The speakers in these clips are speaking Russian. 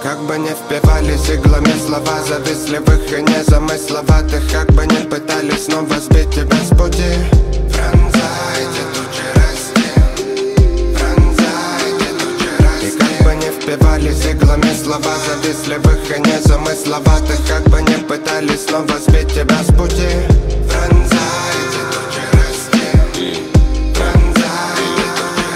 как бы не впивались иглами слова завистливых и незамысловатых, как бы не пытались снова сбить тебя с пути. Пронзайте тучи расти, пронзайте тучи расти. И как бы не впивались иглами слова завистливых и незамысловатых, как бы не пытались снова сбить тебя с пути. Пронзайте тучи расти, пронзайте тучи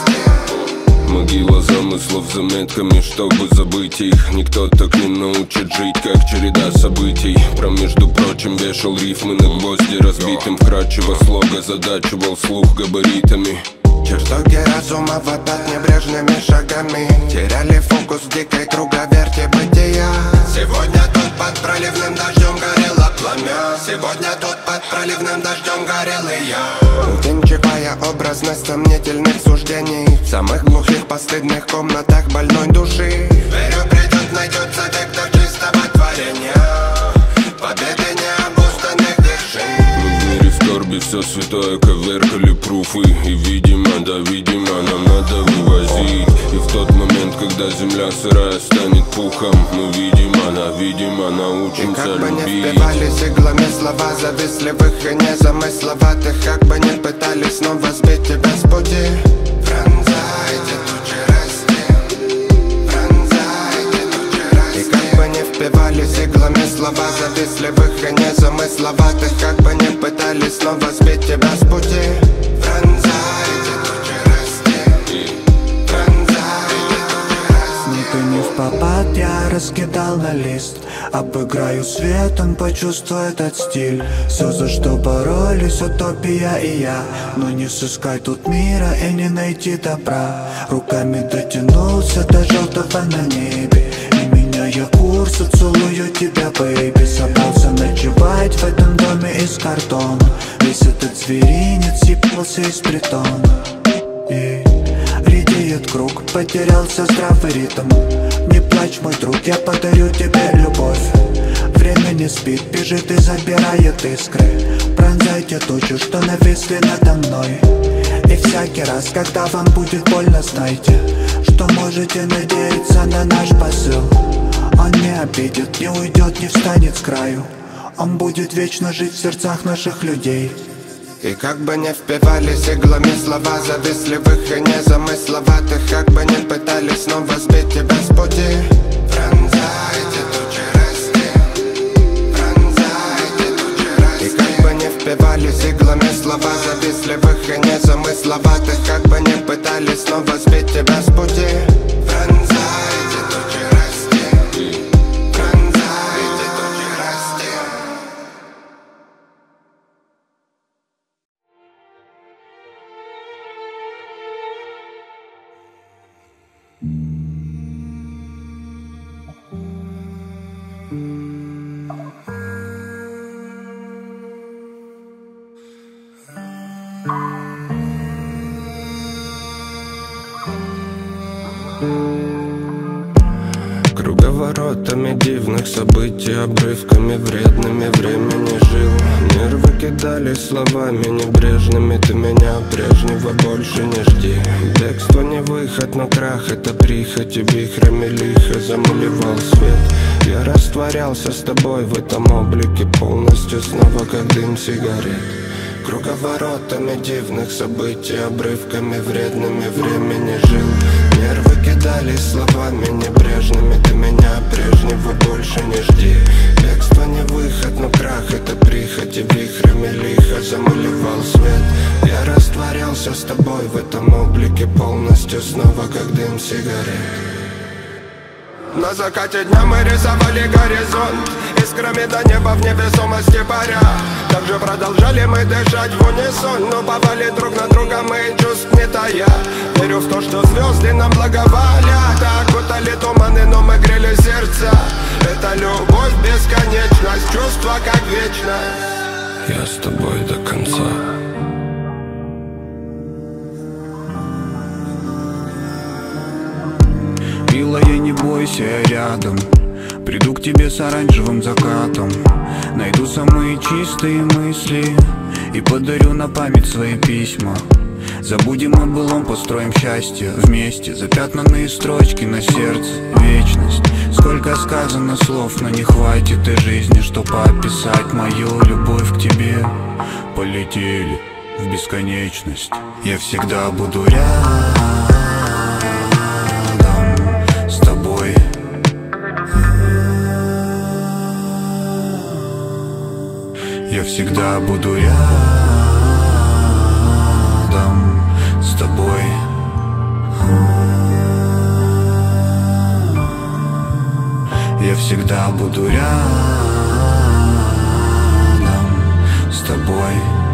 расти. Могила замыслов заметками, чтобы забыть их. Никто так не научит жить, как череда событий. Между прочим, вешал рифмы на гвозди разбитым. Вкрадчиво слога задачивал слух габаритами. Чертоги разума вопят небрежными шагами, теряли фокус в дикой круговерти бытия. Сегодня тут под проливным дождем горело пламя, сегодня тут под проливным дождем горел и я. Увенчивая образность сомнительных суждений в самых глухих постыдных комнатах больной души. Верю, придет, найдется вектор чистого творения, победы необузданных вершин. Мы в мире скорби все святое коверкали пруфы. И видимо, да видимо, нам надо вывозить. И в тот момент, когда земля сырая станет пухом, мы видимо научимся любить. И как бы не впивались иглами слова завистливых и незамысловатых, как бы не пытались снова сбить тебя с пути. Пронзайте тучи расти, пронзайте тучи расти. И как бы не впивались иглами слова завистливых и незамысловатых, как бы не пытались снова сбить тебя с пути. Пронзайте тучи расти, пронзайте тучи расти. Никто не в попад, я раскидал на лист. Обыграю светом, почувствую этот стиль. Все, за что боролись, утопия и я. Но не сыскать тут мира и не найти добра. Руками дотянулся до желтого на небе. И меняя курс, целую тебя, бэйби. Собрался ночевать в этом доме из картона. Весь этот зверинец съебался из притона. И редеет круг, потерялся здравый ритм. Не плачь, мой друг, я подарю тебе любовь. Время не спит, бежит и забирает искры. Пронзайте тучу, что нависли надо мной. И всякий раз, когда вам будет больно, знайте, что можете надеяться на наш посыл. Он не обидит, не уйдет, не встанет с краю. Он будет вечно жить в сердцах наших людей. И как бы не впивались иглами слова завистливых и незамысловатых, как бы не пытались снова сбить тебя с пути. Пронзайте тучи расти, пронзайте тучи расти. И как бы не впивались иглами слова завистливых и незамысловатых, как бы не пытались снова сбить тебя с пути. Пронзайте тучи расти, пронзайте тучи расти. Круговоротами дивных событий, обрывками вредными времени жил. Нервы кидали словами небрежными. Ты меня прежнего больше не жди. Бегство не выход, но крах — это прихоть. И вихрями лихо замалевал свет. Я растворялся с тобой в этом облике полностью снова, как дым сигарет. Круговоротами дивных событий, обрывками вредными времени жил. Нервы кидались словами небрежными. Ты меня прежнего больше не жди. Бегство не выход, но крах — это прихоть. И вихрями лихо замалевал свет. Я растворялся с тобой в этом облике полностью снова, как дым сигарет. На закате дня мы рисовали горизонт искрами до неба в невесомости паря. Также продолжали мы дышать в унисон, но попали друг на друга мы чувств не тая. Верю в то, что звезды нам благоволят. Окутали туманы, но мы грели сердца. Это любовь, бесконечность, чувство как вечность. Я с тобой до конца. Милая, не бойся, я рядом. Приду к тебе с оранжевым закатом. Найду самые чистые мысли и подарю на память свои письма. Забудем о былом, построим счастье вместе. Запятнанные строчки на сердце, вечность. Сколько сказано слов, но не хватит и жизни, чтоб описать мою любовь к тебе. Полетели в бесконечность. Я всегда буду рядом с тобой. Я всегда буду рядом с тобой. Я всегда буду рядом с тобой.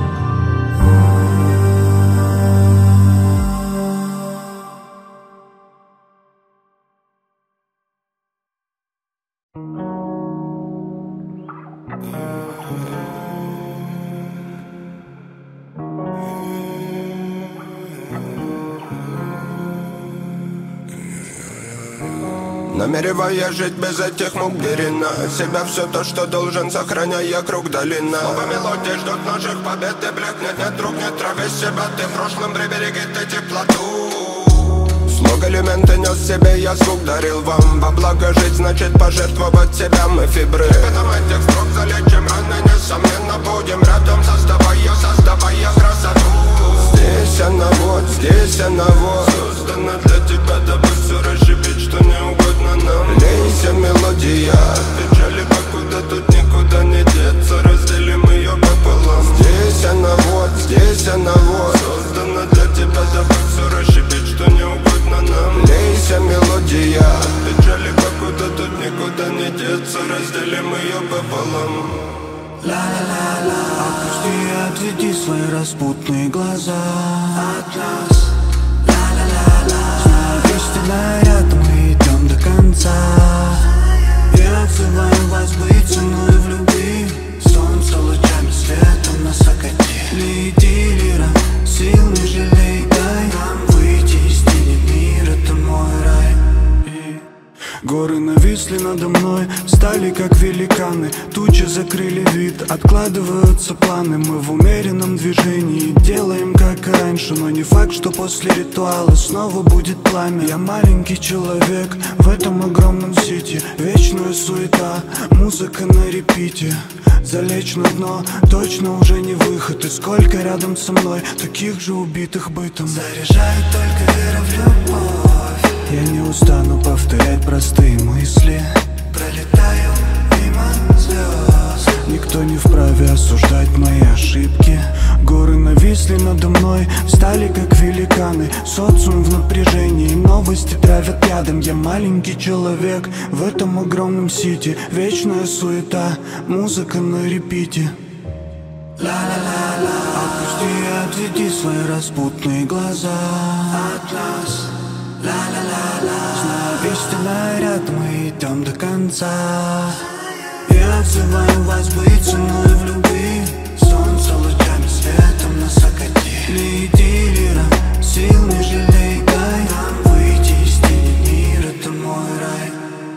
Намереваясь жить без этих мук, бери на себя все то, что должен, сохраняя круг долина. Снова мелодии ждут наших побед, и блекнет, нет друг, нет травы себя. Ты в прошлом прибереги ты теплоту. Слог элементы нес себе, я звук дарил вам. Во благо жить значит пожертвовать себя, мы фибры. Ребятам этих строк залечим раны, несомненно будем рядом, создавая красоту. Здесь она вот, создана для тебя, дабы все расшибить, что не угодно нам. Лейся мелодия, печали покуда тут никуда не деться, разделим ее пополам. Здесь она вот, создана для тебя, дабы все расшибить, что не угодно нам. Лейся мелодия, печали покуда тут никуда не деться, разделим ее пополам. Ла-ла-ла-ла, опусти и отведи свои распутные глаза от нас. Ла-ла-ла-ла, знаю, истинно рядом, мы идем до конца. Я отзываю вас быть со мной в любви. Солнце лучами света нас окати. Лети, лира, сил не жалей, дай нам выйти из тени. Мир — это мой рай. Горы нависли надо мной, стали как великаны. Тучи закрыли вид, откладываются планы. Мы в умеренном движении, делаем как и раньше. Но не факт, что после ритуала снова будет пламя. Я маленький человек в этом огромном сити. Вечная суета, музыка на репите. Залечь на дно, точно уже не выход. И сколько рядом со мной таких же убитых бытом. Заряжает только вера в любовь. Я не устану повторять простые мысли. Пролетаю мимо звезд. Никто не вправе осуждать мои ошибки. Горы нависли надо мной, встали как великаны. Социум в напряжении, новости травят ядом. Я маленький человек в этом огромном сити. Вечная суета, музыка на репите. Ла-ла-ла-ла, опусти и отведи свои распутные глаза от нас. Ла-ла-ла-ла, знаю, истинно рядом, мы идем до конца. Я отзываю вас быть со мной в любви. Солнце лучами светом нас окати. Лети, лира, сил не жалей, дай нам выйти из тени. Мир — это мой рай.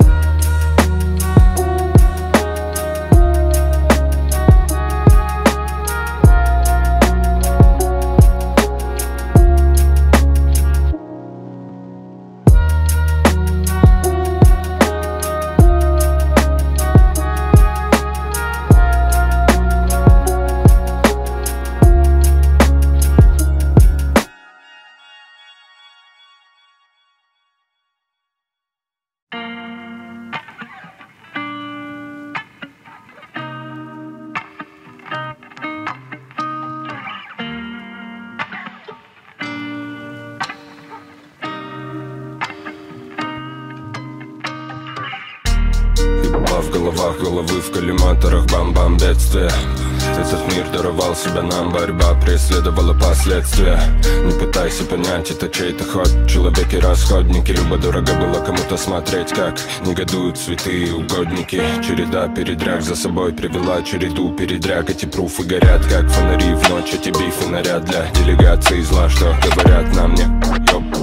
В головах головы в коллиматорах, бам-бам, бедствия. Этот мир даровал себя нам, борьба преследовала последствия. Не пытайся понять, это чей-то ход. Человеки расходники, любо дорого было кому-то смотреть, как негодуют святые угодники. Череда передряг за собой привела череду передряг. Эти пруфы горят, как фонари в ночь. Эти бифы наряд для делегации зла, что говорят нам не ёб.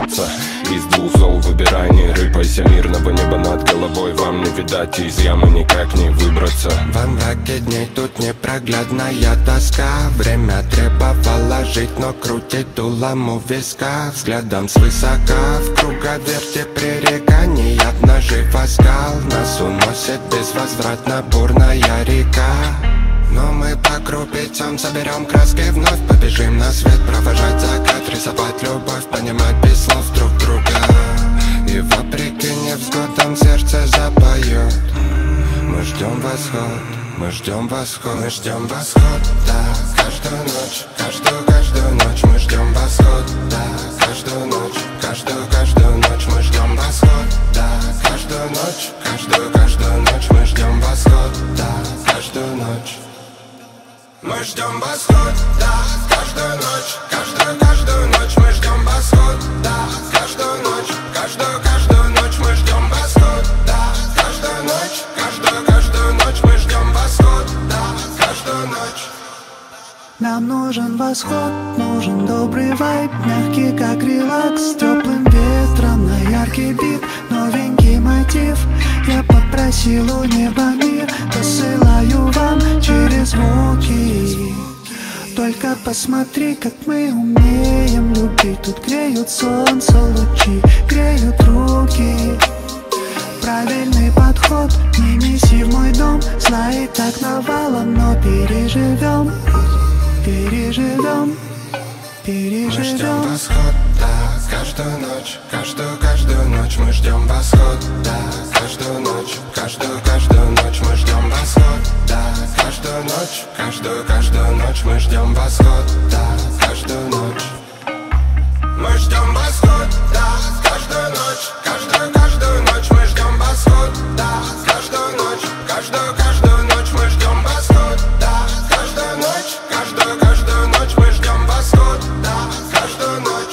бороться. Из двух зол выбирай, не рыпайся, мирного неба над головой вам не видать, из ямы никак не выбраться. Во мраке дней тут непроглядная тоска. Время требовало жить, но крутить дулом у виска. Взглядом свысока в круговерте пререканий от ножей оскал. Нас уносит безвозвратно бурная река. Но мы по крупицам соберем краски, вновь побежим на свет, провожать закат, рисовать любовь, понимать без слов друг друга. И вопреки невзгодам сердце запоет. Мы ждем восход, мы ждем восход, мы ждем восход, да. Каждую ночь, каждую ночь мы ждем восход, да. Каждую ночь, каждую ночь мы ждем восход, да. Каждую ночь, каждую ночь мы ждем восход, да. Каждую ночь мы ждем восход, да. Каждую ночь, каждую ночь мы ждем восход, да. Каждую ночь, каждую ночь мы ждем восход, да. Каждую ночь мы ждем восход, да. Каждую ночь. Нам нужен восход, нужен добрый вайб, мягкий как релакс, с теплым ветром на яркий бит, новенький мотив. Я попросил у неба мир, посылаю вам через звуки. Только посмотри, как мы умеем любить. Тут греют солнце лучи, греют руки. Правильный подход, не неси в мой дом. Зла и так навалом, но переживем, переживем, переживем. Мы ждем восход, да. Каждую ночь, каждую ночь мы ждем восход, да. Каждую ночь, каждую ночь мы ждем восход, да. Каждую ночь мы ждем восход, да. Каждую ночь мы ждем восход, да. Каждую ночь, каждую ночь мы ждем восход, да. Каждую ночь, каждую ночь мы ждем восход, да. Каждую ночь мы ждем восход, да. Каждую ночь.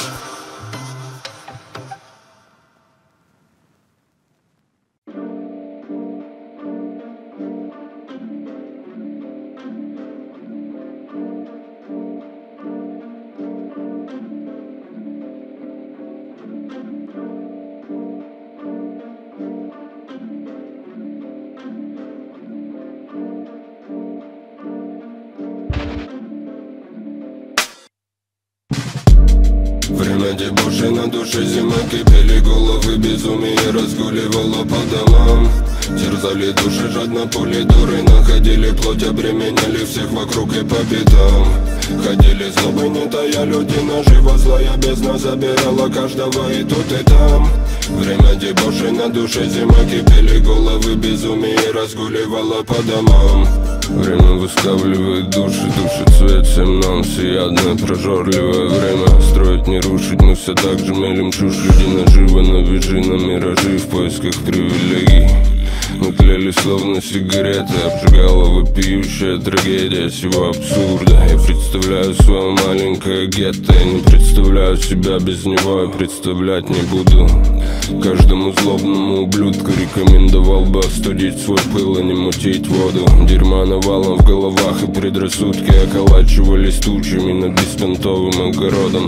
Время дебоши, на душе зима, кипели головы, безумие разгуливало по домам. Терзали души, жадно полидоры, находили плоть, обременяли всех вокруг и по пятам. Ходили злобы, не тая, люди наживо, злая бездна забирала каждого и тут и там. Время дебоши, на душе зима, кипели головы, безумие разгуливало по домам. Время выскавливает души, душит цвет всем нам, всеядное, прожорливое время. Строить не рушить, мы все так же мелем чушь. Люди наживо, навяжи на миражи в поисках привилегий. Мы тлели словно сигареты, обжигала вопиющая трагедия всего абсурда. Я представляю свое маленькое гетто, я не представляю себя без него, я представлять не буду. Каждому злобному ублюдку рекомендовал бы остудить свой пыл и не мутить воду. Дерьма навалом в головах и предрассудки околачивались тучами над беспонтовым огородом.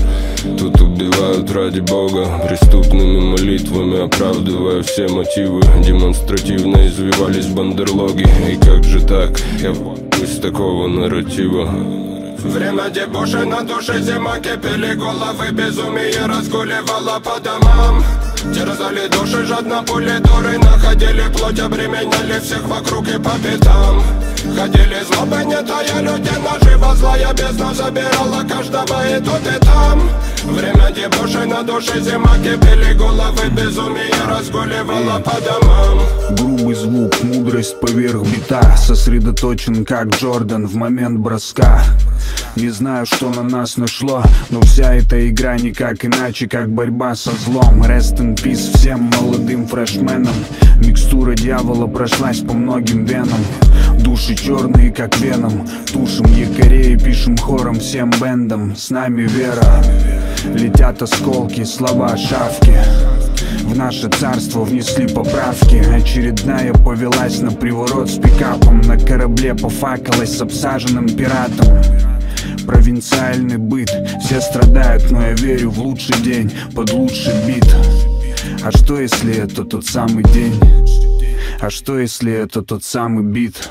Тут убивают ради Бога, преступными молитвами оправдывая все мотивы. Демонстративно извивались бандерлоги. И как же так, я из такого нарратива. Время дебоши, на душе зима, кипели головы, безумие разгуливало по домам. Терзали души, жадно полидоры, находили плоть, обременяли всех вокруг и по пятам. Ходили злобы, не тая, люди наживо, злая бездна забирала каждого и тут и там. Время дебоши, на душе зима, кипели головы, безумие разгуливало по домам. Грубый звук, мудрость поверх бита, сосредоточен как Джордан в момент броска. Не знаю, что на нас нашло, но вся эта игра никак иначе, как борьба со злом. Rest in peace всем молодым фрешменам. Микстура дьявола прошлась по многим венам. Души черные, как веном. Тушим якорей, пишем хором всем бендам. С нами вера. Летят осколки, слова шавки. В наше царство внесли поправки. Очередная повелась на приворот с пикапом. На корабле пофакалась с обсаженным пиратом. провинциальный быт. Все страдают, но я верю в лучший день, под лучший бит. А что если это тот самый день? А что если это тот самый бит?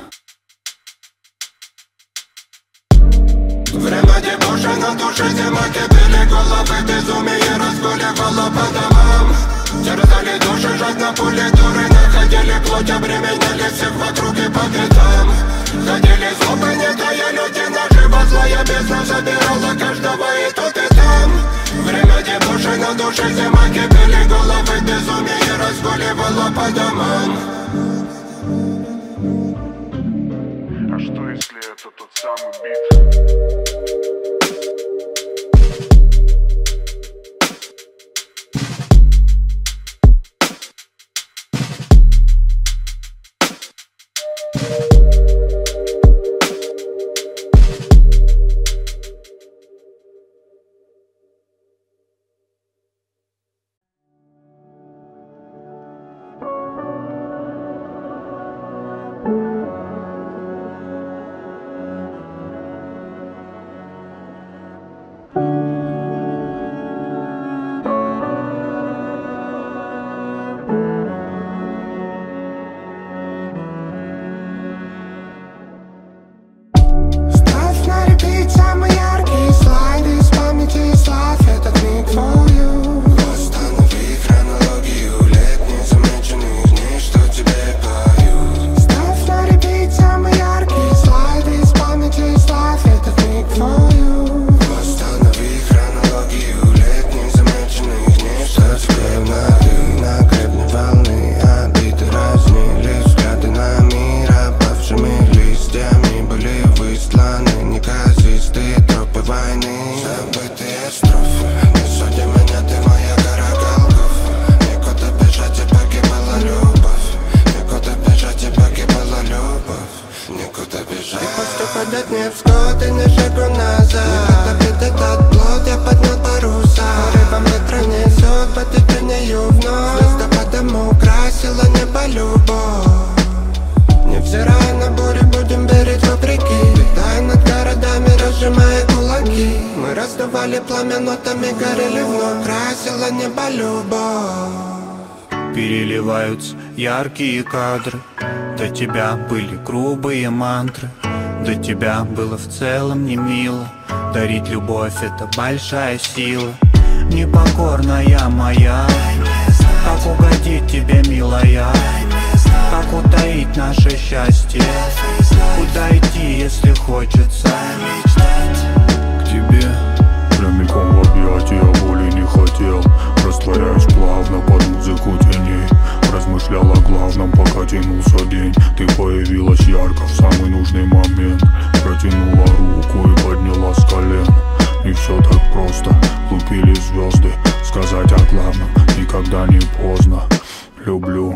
Время дебоша на душе, зима, кипели головы, безумие разгуливало по домам. Терзали души, жадно пули дуры, находили плоть, обременяли всех вокруг и по пятам. Ходили злобы, не тая люди, наживо злая бездна забирала каждого и тут и там. Время дебоша на душе, зима, кипели головы, безумие разгуливало по домам. А что если это тот самый бит? Невзирая на бурю, будем беречь вопреки. Летая над городами, разжимая кулаки. Мы раздували пламя, нотами горели вновь. Красила небо любовь. Переливаются яркие кадры. До тебя были грубые мантры. До тебя было в целом не мило. Дарить любовь — это большая сила. Непокорная моя, как угодить тебе, милая? Как утаить наше счастье? Куда идти, если хочется? К тебе прямиком в объятия, боли не хотел. Растворяюсь плавно под музыку теней. Размышлял о главном, пока тянулся день. Ты появилась ярко в самый нужный момент. Протянула руку и подняла с колен. Не все так просто, лупили звезды. Сказать о главном никогда не поздно. Люблю.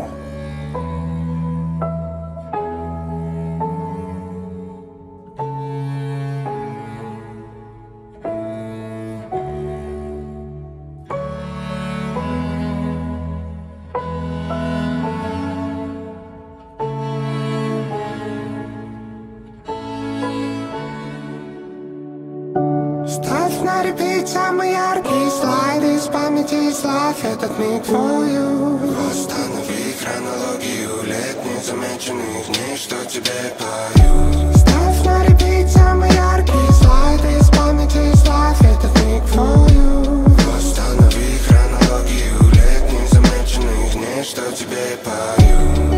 Ставь на репит самые яркие слайды из памяти и слав этот миг твою. Восстанови хронологию лет незамеченных дней, что тебе пою. Ставь на репит самые яркие слайды из памяти и слав этот миг твою. Восстанови хронологию лет незамеченных дней, что тебе пою.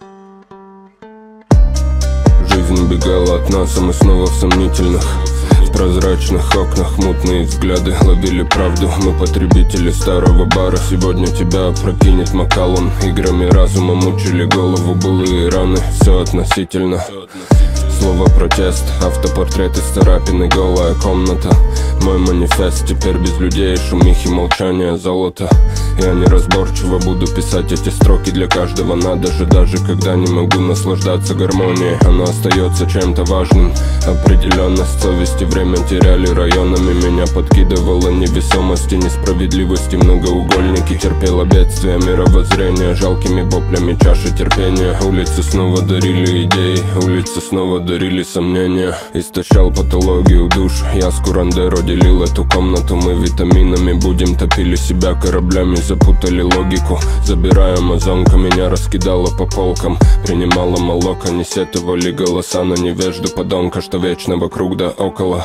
Жизнь убегала от нас, а мы снова в сомнительных. В прозрачных окнах мутные взгляды ловили правду. Мы потребители старого бара. Сегодня тебя опрокинет Макалон. Играми разума мучили голову былые раны. Все относительно. Слово протест, автопортрет из царапины, голая комната. Мой манифест теперь без людей, шумихи, молчания, золото. Я неразборчиво буду писать эти строки, для каждого надо же. Даже когда не могу наслаждаться гармонией, она остается чем-то важным. Определенность совести время теряли районами. Меня подкидывало невесомости, несправедливости, многоугольники. Терпела бедствия мировоззрения, жалкими воплями чаши терпения. Улицы снова дарили идеи, улицы снова дарили сомнения. Истощал патологию душ, я с Курандеро делил эту комнату. Мы витаминами будем, топили себя кораблями, запутали логику. Забирая амазонка, меня раскидала по полкам. Принимала молоко, не сетовали голоса на невежду подонка, что вечно вокруг да около.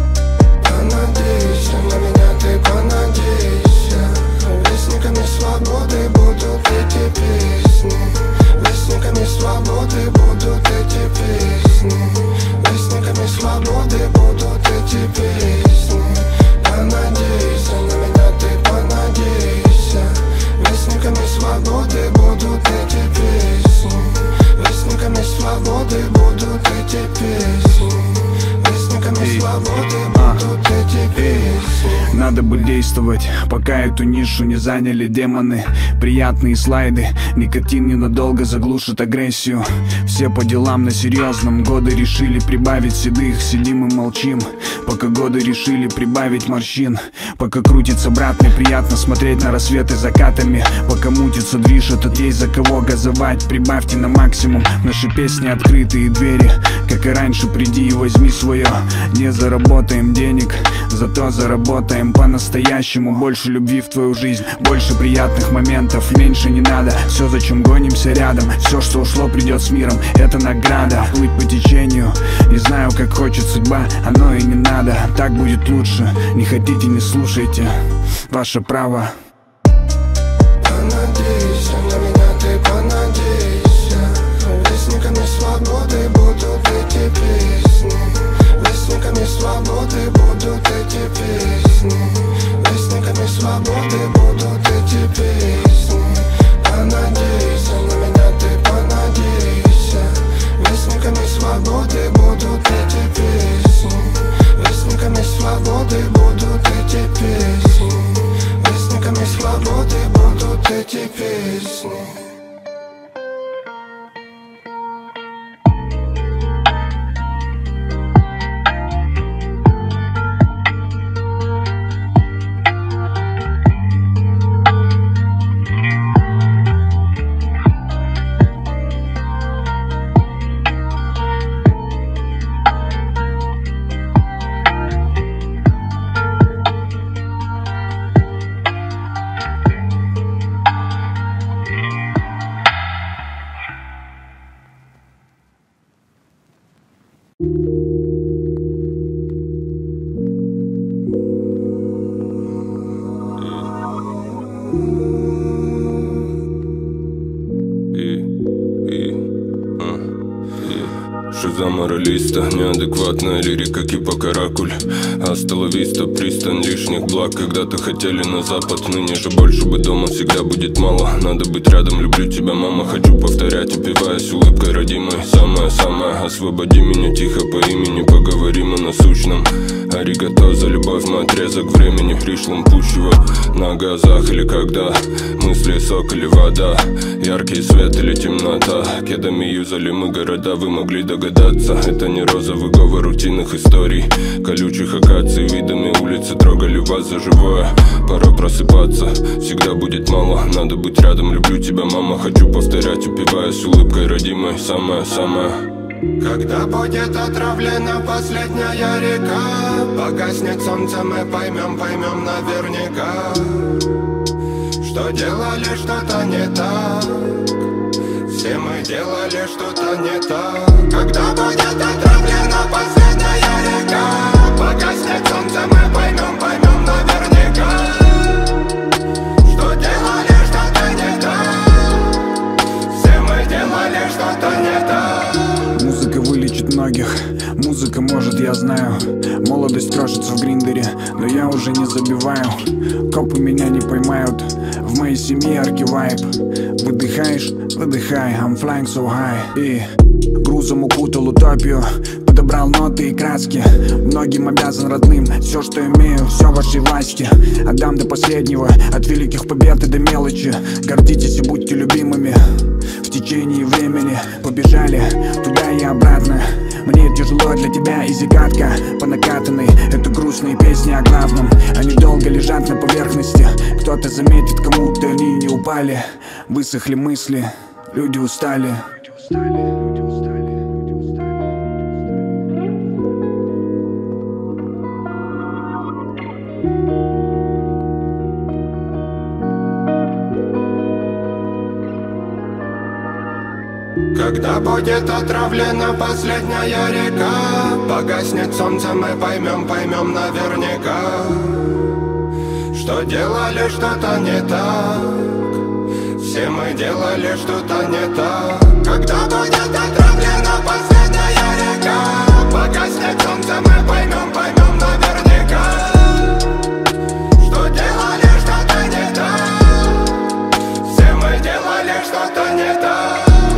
Понадейся на меня, ты понадейся. Вестниками свободы будут эти песни. Вестниками свободы будут эти песни. Вестниками свободы будут эти песни. Понадейся на меня, ты понадейся. Вестниками свободы будут эти песни. Вестниками свободы будут эти песни. Вестниками свободы будут эти песни. Надо бы действовать, пока эту нишу не заняли демоны. Приятные слайды, никотин ненадолго заглушит агрессию. Все по делам на серьезном, годы решили прибавить седых. Сидим и молчим, пока годы решили прибавить морщин. Пока крутится брат, мне приятно смотреть на рассветы закатами. Пока мутится движ, этот есть за кого газовать. Прибавьте на максимум, наши песни открытые двери. Как и раньше, приди и возьми свое. Не заработаем денег, зато заработаем по-настоящему. Больше любви в твою жизнь, больше приятных моментов, меньше не надо. Все, зачем гонимся рядом, все, что ушло, придет с миром. Это награда, плыть по течению. Не знаю, как хочет судьба, оно и не надо. Так будет лучше, не хотите, не слушайте. Ваше право. Понадейся на меня, ты понадейся. Вестниками свободы будут эти песни. Вестниками свободы будут эти песни. Вестниками свободы будут эти песни. Понадейся на меня, ты понадейся. Вестниками свободы будут эти песни. Вестниками свободы будут эти песни. Вестниками свободы будут эти песни. Шиза моралиста, неадекватная лирика кипа каракуль. Асталовиста, пристань лишних благ. Когда-то хотели на запад, ныне же больше бы дома всегда будет мало. Надо быть рядом, люблю тебя, мама. Хочу повторять, упиваясь улыбкой родимой. Самое-самое, освободи меня тихо по имени. Поговорим о насущном. Аригато за любовь, мой отрезок времени пришлым пущего. На газах или когда мысли сок или вода. Яркий свет или темнота. Кедами юзали мы города, вы могли догадаться. Это не розовый говор рутинных историй. Колючих акаций, видами улицы трогали вас за живое. Пора просыпаться, всегда будет мало. Надо быть рядом, люблю тебя, мама. Хочу повторять, упиваясь улыбкой родимой. Самое-самое. Когда будет отравлена последняя река, погаснет солнце, мы поймем наверняка, что делали что-то не так. Все мы делали что-то не так. Когда будет отравлена последняя река, погаснет солнце, мы поймем наверняка, что делали что-то не так. Все мы делали что-то не так. Музыка вылечит многих, музыка только может, я знаю. Молодость крошится в гриндере, но я уже не забиваю. Копы меня не поймают, в моей семье арки-вайб. Выдыхаешь? Выдыхай, I'm flying so high. И грузом укутал утопию, подобрал ноты и краски. Многим обязан родным, все, что имею, все в вашей власти. Отдам до последнего, от великих побед и до мелочи. Гордитесь и будьте любимыми. В течение времени побежали туда и обратно. Мне тяжело, для тебя изи-катка по накатанной. Это грустные песни о главном, они долго лежат на поверхности. Кто-то заметит, кому-то они не упали. Высохли мысли, люди устали. Когда будет отравлена последняя река, погаснет солнце, мы поймем наверняка, что делали что-то не так. Все мы делали что-то не так. Когда будет отравлена последняя река, погаснет солнце, мы поймем наверняка, что делали что-то не так. Все мы делали что-то не так.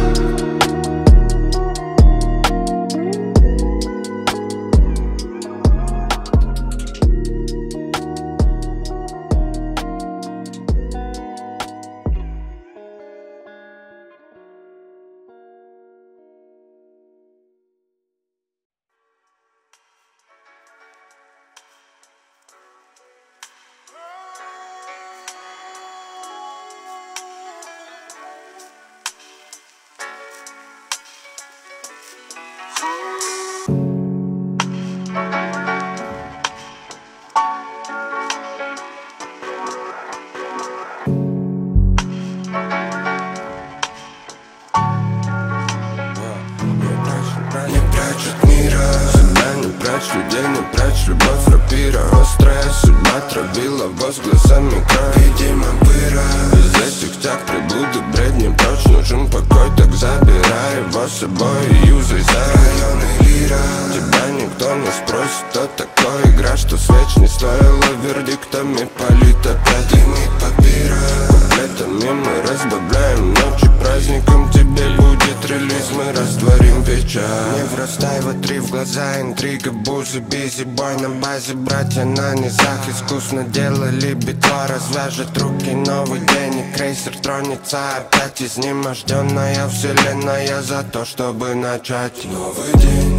Людей не прячь, любовь рапира. Острая судьба травила возгласами кровь. Видимо, выра из этих тяг приблуды, бредни прочь. Нужен покой, так забирай его с собой и юзай за районы лира. Тебя никто не спросит, кто такой. Игра, что свеч не стоила вердиктами, палит опять дымит папира. Куплетами мы разбавляем ночи праздником. Тебе будет релиз, мы растворим вечер. Не врастай в три в глаза, интрига, бузы, бизи, бой на базе. Братья на низах искусно делали битва. Развяжет руки, новый день и крейсер тронется опять. Изнеможденная вселенная за то, чтобы начать новый день,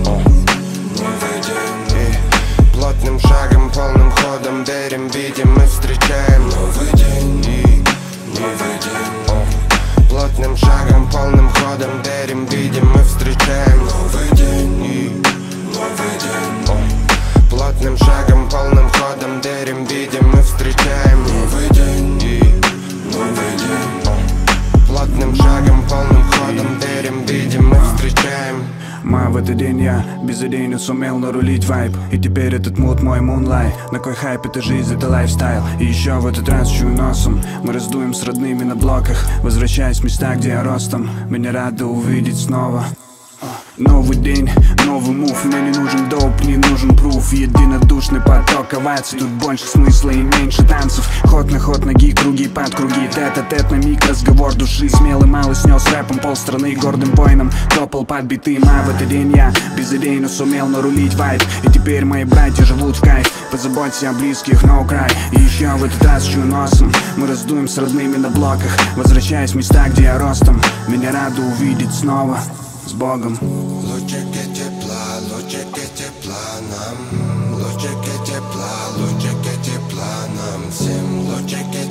новый день. И плотным шагом, полным ходом верим, видим и встречаем новый день, новый день. Плотным шагом, полным ходом верим, видим и встречаем новый день, новый день. Плотным шагом, полным ходом верим, видим и встречаем новый день, новый день. Плотным шагом, полным ходом верим, видим и встречаем. В этот день я безыдейно сумел нарулить вайб. И теперь этот мут мой мунлайт. На кой хайп, это жизнь, это лайфстайл. И еще в этот раз чую носом. Мы раздуем с родными на блоках, возвращаясь в места, где я ростом. Меня рады увидеть снова. Новый день, новый мув. Мне не нужен доп, не нужен пруф. Единодушный поток оваций. Тут больше смысла и меньше танцев. Ход на ход, ноги, круги под круги. Тет-а-тет на миг, разговор души. Смелый малый снес рэпом полстраны. Гордым воином топал под битым. А в этот день я безыдейно сумел нарулить вайб. И теперь мои братья живут в кайф. Позаботься о близких, no cry. И еще в этот раз чую носом. Мы раздуем с родными на блоках, возвращаясь в места, где я ростом. Меня рады увидеть снова. С Богом. Лучики тепла нам. Лучики тепла нам. Всем лучики